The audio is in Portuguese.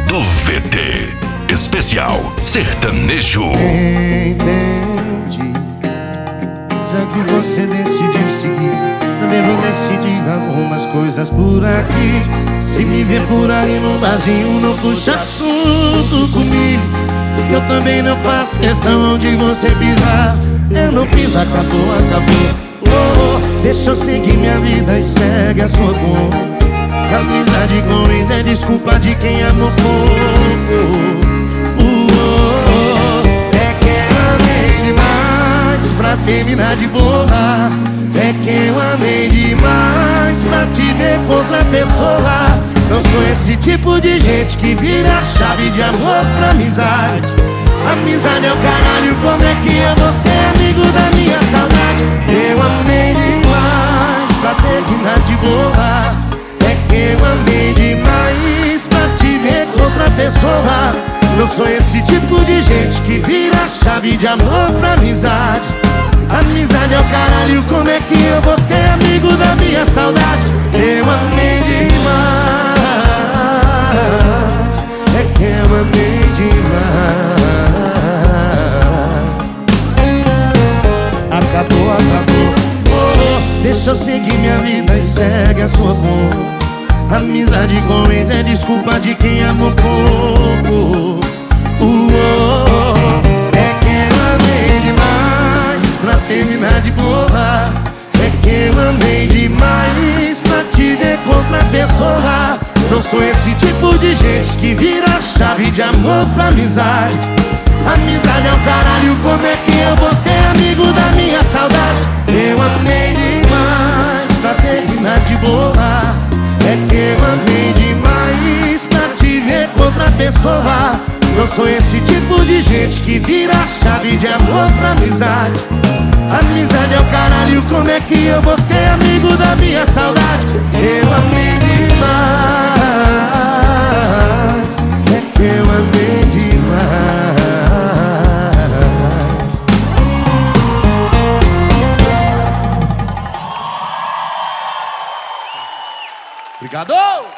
do VT. Especial Sertanejo. Entendi. Já que você decidiu seguir, também vou decidir algumas coisas por aqui. Se me ver por aí no barzinho, não puxa assunto comigo, que eu também não faço questão onde você pisar. Eu não piso, acabou, acabou. Deixa eu seguir minha vida e segue a sua conta. Amizade com ex é desculpa de quem amou pouco. É que eu amei demais pra terminar de boa. É que eu amei demais pra te ver com outra pessoa. Não sou esse tipo de gente que vira a chave de amor pra amizade. Amizade é o caralho, como é que eu vou ser amigo da minha saudade? Eu amei demais pra terminar de boa. É que eu amei demais pra te ver com outra pessoa. Não sou esse tipo de gente que vira a chave de amor pra amizade. Amizade é o caralho, como é que eu vou ser amigo da minha saudade? Eu amei demais. É que eu amei demais. Acabou, acabou. Deixa eu seguir minha vida e segue a sua conta. Amizade com ex é desculpa de quem amou pouco. É que eu amei demais pra terminar de boa. É que eu amei demais pra te ver com outra pessoa. Não sou esse tipo de gente que vira a chave de amor pra amizade. Amizade é o caralho, como é que eu vou ser amigo da minha saudade? Eu amei demais pra terminar de boa. É que eu amei demais pra te ver com outra pessoa. Não sou esse tipo de gente que vira a chave de amor pra amizade. Amizade é o caralho, como é que eu vou ser amigo da minha saudade? Eu amei demais. É que eu amei demais. Obrigado!